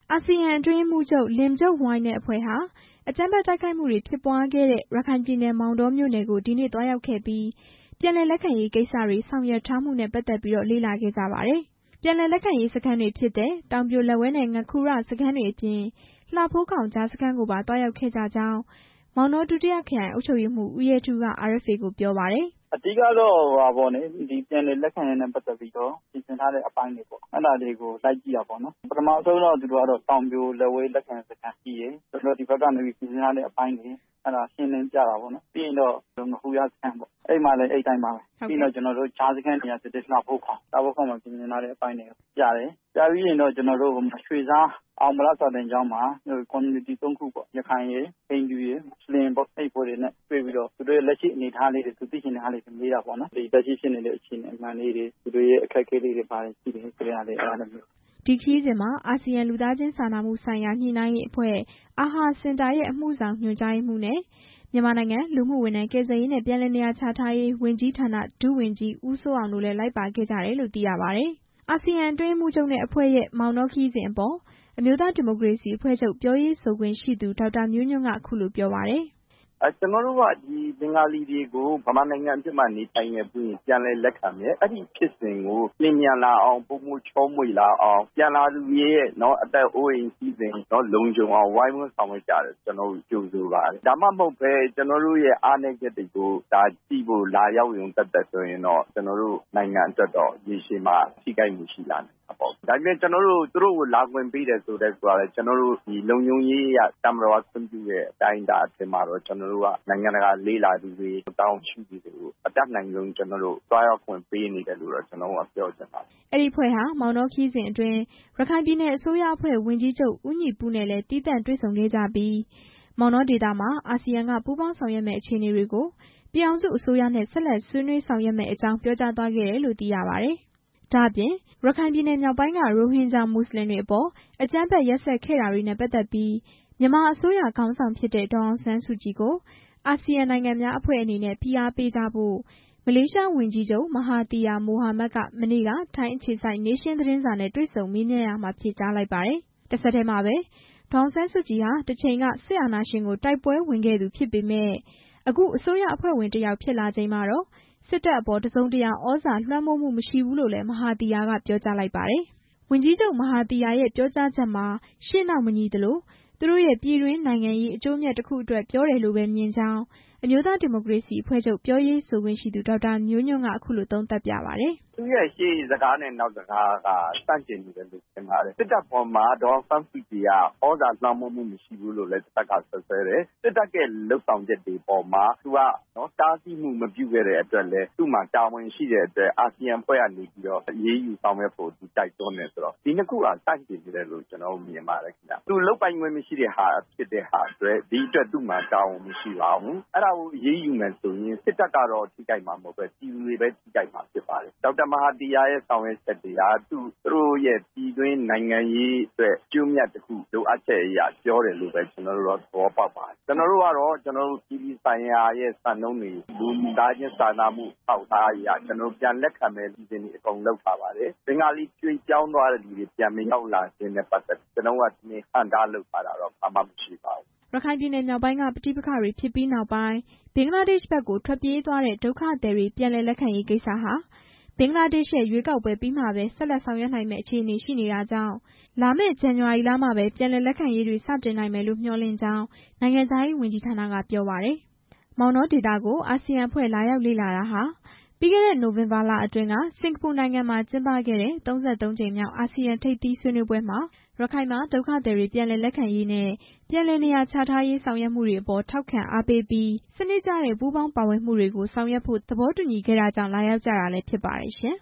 အာဆီယံအတွင်းရေးမှူးချုပ်လင်ကျုပ်ဝိုင်းနဲ့အဖွဲ့ဟာအကြမ်းဖက်တိုက်ခိုက်မှုတွေဖြစ်ပွားခဲ့တဲ့ရခိုင်ပြည်နယ်မောင်တောမြို့နယ်ကိုဒီနေ့သွားရောက်ခဲ့ပြီးပြန်လည်လက်ခံရေးကိစ္စတွေဆောင်ရွက်ထားမှုနဲ့ပတ်သက်ပြီးလေ့လာခဲ့ကြပါတယ်။ပြန်လည်လက်ခံရေးစခန်းတွေဖြစ်တဲ့တောင်ပြိုလက်ဝဲနဲ့ငခူရစခန်းတွေအပြင်လှဖိုးခေါင်ကြားစခန်းကိုပါသွားရောက်ခဲ့ကြကြောင်းမောင်တောဒုတိယခရိုင်အုပ်ချုပ်ရေးမှူးဦးရဲထူးက RFA ကိုပြောပါတယ်။အဓိကတော့ဒီပြန်လည်လက်ခံရေးနဲ့ပတ်သက်ပြီးတော့ပြင်ဆင်ထားတဲ့အပိုင်းတွေပေါ့အဲ့ဒါတွေကိုလိုက်ကြည့်တာပေါ့နော်ပထမဆုံးတော့သူတို့ကတော့တောင်ပြိုလက်ဝဲလက်ခံစခန်းကြီးရယ်ဆိုတော့ဒီဘက်ကနေပြင်ဆင်ထားတဲ့အပိုင်းတွေအဲ့ဒါရှင်းလင်းပြတာပေါ့နော်ပြီးရင်တော့ငခူရစခန်းပေါ့အဲ့မှာလည်းအဲ့တိုင်းပါပဲပြီးတော့ကျွန်တော်တို့ဂျားစခန်းနေရာစစ်တပ်လှဖို့ခေါင်မှာပြင်ဆင်ထားတဲ့အပိုင်းတွေပြတယ်ပြပြီးရင်တော့ကျွန်တော်တို့ရွှေစားအောင်မလားစာတင်ကျောင်းမှာ community 3ခုပေါ့ရခိုင်ရယ်ဟိန္ဒူရယ်မွတ်စလင်ပေါ့အဲ့ပေါ်တွေနဲ့တွေ့ပြီးတော့သူတို့ရဲ့လက်ရှိအနေအထားလေးတွေသူသိချင်တဲ့အားလေးတွေမေးတာပေါ့နော်ဒီလက်ရှိဖြစ်နေတဲ့အခြေအနေအမှန်လေးတွေသူတို့ရဲ့အခက်အခဲလေးတွေပါတယ်ရှိတယ်ဆိုတဲ့အားလေးအဲ့ဒါမျိုးဒီခရီးစဉ်မှာအာဆီယံလူသားချင်းစာနာမှုဆိုင်ရာညှိနှိုင်းရေးအဖွဲ့အာဟာစင်တာရဲ့အမှုဆောင်ညွှန်ကြားရေးမှူးနဲ့မြန်မာနိုင်ငံလူမှုဝန်ထမ်းကယ်ဆယ်ရေးနဲ့ပြန်လည်နေရာချထားရေးဝန်ကြီးဌာနဒုဝန်ကြီးဦးစိုးအောင်တို့လည်းလိုက်ပါခဲ့ကြတယ်လို့သိရပါတယ်။အာဆီယံအတွင်းရေးမှူးချုပ်နဲ့အဖွဲ့ရဲ့မောင်တောခရီးစဉ်အပေါ်အမျိုးသားဒီမိုကရေစီအဖွဲ့ချုပ်ပြောရေးဆိုခွင့်ရှိသူဒေါက်တာမျိုးညွန့်ကအခုလိုပြောပါတယ်။ကျွန်တော်တို့ကဒီဘင်္ဂါလီတွေကိုဗမာနိုင်ငံအဖြစ်မှနေထိုင်နေပြီးပြန်လဲလက်ခံမယ်အဲ့ဒီဖြစ်စဉ်ကိုလင်းမြန်လာအောင်ပုံမှုချောမွေလာအောင်ပြန်လာသူရဲ့အသက်အိုးအိမ်စီးစိမ်လုံခြုံအောင်ဝိုင်းဝန်းဆောင်ရွက်ကြတယ်ကျွန်တော်တို့ကြိုးဆိုပါတယ်ဒါမှမဟုတ်ပဲကျွန်တော်တို့ရဲ့အားနည်းချက်တွေကိုဒါကြည့်ဖို့လာရောက်ရုံတက်ဆိုရင်တော့ကျွန်တော်တို့နိုင်ငံအတွက်တော့ရေရှည်မှာထိခိုက်မှုရှိလာတယ်ဒါပေမဲ့ကျွန်တော်တို့သူတို့ကိုလာခွင့်ပေးတယ်ဆိုတဲ့ဆိုတာလေကျွန်တော်တို့ဒီလုံခြုံရေးရတမတော်ဆွံ့ပြုတဲ့အတိုင်းအတာအထင်မှာတော့ကျွန်တော်တို့ကနိုင်ငံတကာလေးလာသူတွေတောင်းရှိသူတွေကိုအတတ်နိုင်ဆုံးကျွန်တော်တို့တွားရောက်ခွင့်ပေးနေတယ်လို့တော့ကျွန်တော်ကပြောချင်ပါတယ်။အဲ့ဒီဖွဲ့ဟာမောင်တောခီးစဉ်အတွင်းရခိုင်ပြည်နယ်အစိုးရအဖွဲ့ဝန်ကြီးချုပ်ဦးညီပူးနဲ့လည်းတီးတန့်တွေ့ဆုံခဲ့ကြပြီးမောင်တောဒေသမှာအာဆီယံကပူးပေါင်းဆောင်ရွက်မယ့်အခြေအနေတွေကိုပြည်ထောင်စုအစိုးရနဲ့ဆက်လက်ဆွေးနွေးဆောင်ရွက်မယ့်အကြောင်းပြောကြားသွားခဲ့တယ်လို့သိရပါတယ်။ဒါ့အပြင်ရခိုင်ပြည်နယ်မြောက်ပိုင်းကရိုဟင်ဂျာမွတ်စလင်တွေအပေါ်အကြမ်းဖက်ရက်စက်ခဲ့တာတွေနဲ့ပတ်သက်ပြီးမြန်မာအစိုးရခေါင်းဆောင်ဖြစ်တဲ့ဒေါ်အောင်ဆန်းစုကြည်ကိုအာဆီယံနိုင်ငံများအဖွဲ့အနေနဲ့ဖိအားပေးကြဖို့မလေးရှားဝန်ကြီးချုပ်မဟာတီယာမိုဟာမက်ကမနေ့ကထိုင်းအခြေစိုက်နေရှင်းသတင်းစာနဲ့တွေ့ဆုံမေးမြန်းရာမှာဖြေကြားလိုက်ပါတယ်။တစ်ဆက်တည်းမှာပဲဒေါ်အောင်ဆန်းစုကြည်ဟာတစ်ချိန်ကစစ်အာဏာရှင်ကိုတိုက်ပွဲဝင်ခဲ့သူဖြစ်ပေမဲ့အခုအစိုးရအဖွဲ့ဝင်တစ်ယောက်ဖြစ်လာချိန်မှာတော့စစ်တပ်အပေါ်တစုံတရာဩဇာလွှမ်းမိုးမှုမရှိဘူးလို့လည်းမဟာတီယာကပြောကြားလိုက်ပါတယ်။ဝန်ကြီးချုပ်မဟာတီယာရဲ့ပြောကြားချက်မှာရှေ့နောက်မညီသလိုသူတို့ရဲ့ပြည်တွင်းနိုင်ငံရေးအကျိုးအမြတ်တစ်ခုအတွက်ပြောတယ်လို့ပဲမြင်ကြောင်းအမျိုးသားဒီမိုကရေစီအဖွဲ့ချုပ်ပြောရေးဆိုခွင့်ရှိသူဒေါက်တာမျိုးညွန့်ကအခုလိုသုံးသပ်ပြပါတယ်။သူရဲ့ရှေ့စကားနဲ့နောက်စကားကစန့်ကျင်နေတယ်လို့ထင်ပါတယ်။စစ်တပ်ပေါ်မှာဒေါ်အောင်ဆန်းစုကြည်ကဩဇာလွှမ်းမိုးမှုမရှိဘူးလို့လည်းတပ်ကဆွဆွဲတယ်။စစ်တပ်ရဲ့လုပ်ဆောင်ချက်တွေပေါ်မှာသူကတားဆီးမှုမပြုခဲ့တဲ့အတွက်လည်းသူ့မှာတာဝန်ရှိတဲ့အတွက်အာဆီယံဖွဲ့ကနေပြီးတော့အရေးယူဆောင်ရွက်ဖို့သူတိုက်တွန်းနေဆိုတော့ဒီနှစ်ခုကစန့်ကျင်နေတယ်လို့ကျွန်တော်မြင်ပါတယ်ခင်ဗျ။သူလုပ်ပိုင်ခွင့်မရှိတဲ့ဟာဖြစ်တဲ့ဟာအတွက်ဒီအတွက်သူ့မှာတာဝန်မရှိပါဘူး။အဲ့ဒါကိုအရေးယူမယ်ဆိုရင်စစ်တပ်ကတော့ထိခိုက်မှာမဟုတ်ပဲပြည်သူတွေပဲထိခိုက်မှာဖြစ်ပါတယ်။ဒေါက်တာမဟာတီယာရဲ့ဆောင်ရွက်ချက်တွေကသူတို့ရဲ့ပြည်တွင်းနိုင်ငံရေးအတွက်ကျိုးမြတ်တစ်ခုလိုအပ်ချက်အရာပြောတယ်လို့ပဲကျွန်တော်တို့တော့သဘောပေါက်ပါတယ်။ကျွန်တော်တို့ကတော့ကျွန်တော်တို့ပြည်ဆိုင်ရာရဲ့စံနှုန်းတွေလူသားချင်းစာနာမှုထောက်ထားအရာကျွန်တော်ပြန်လက်ခံမဲ့ဒီစဉ်တွေအကုန်လုပ်ထားပါတယ်။ဘင်္ဂါလီကျွေးကြောင်းသွားတဲ့လူတွေပြန်မရောက်လာခြင်းနဲ့ပတ်သက်ကျွန်တော်ကဒီနေ့ဟန်တာလုပ်ထားတာတော့ဘာမှမရှိပါဘူး။ရခိုင်ပြည်နယ်မြောက်ပိုင်းကပဋိပက္ခတွေဖြစ်ပြီးနောက်ပိုင်းဘင်္ဂလားဒေ့ရှ်ဘက်ကိုထွက်ပြေးသွားတဲ့ဒုက္ခသည်တွေပြန်လည်လက်ခံရေးကိစ္စဟာဘင်္ဂလားဒေ့ရှ်ရဲ့ရွေးကောက်ပွဲပြီးမှပဲဆက်လက်ဆောင်ရွက်နိုင်မယ့်အခြေအနေရှိနေတာကြောင့်လာမယ့်ဇန်နဝါရီလမှပဲပြန်လည်လက်ခံရေးတွေစတင်နိုင်မယ်လို့မျှော်လင့်ကြောင်းနိုင်ငံခြားရေးဝန်ကြီးဌာနကပြောပါတယ်။မောင်တောဒေသကိုအာဆီယံအဖွဲ့လာရောက်လေ့လာတာဟာပြီးခဲ့တဲ့နိုဝင်ဘာလအတွင်းကစင်ကာပူနိုင်ငံမှာကျင်းပခဲ့တဲ့33ကြိမ်မြောက်အာဆီယံထိပ်သီးဆွေးနွေးပွဲမှာရခိုင်မှာဒုက္ခသည်တွေပြန်လည်လက်ခံရေးနဲ့ပြန်လည်နေရာချထားရေးဆောင်ရွက်မှုတွေအပေါ်ထောက်ခံအားပေးပြီးစနစ်ကျတဲ့ပူးပေါင်းပါဝင်မှုတွေကိုဆောင်ရွက်ဖို့သဘောတူညီခဲ့တာကြောင့်လာရောက်ကြတာလည်းဖြစ်ပါတယ်ရှင်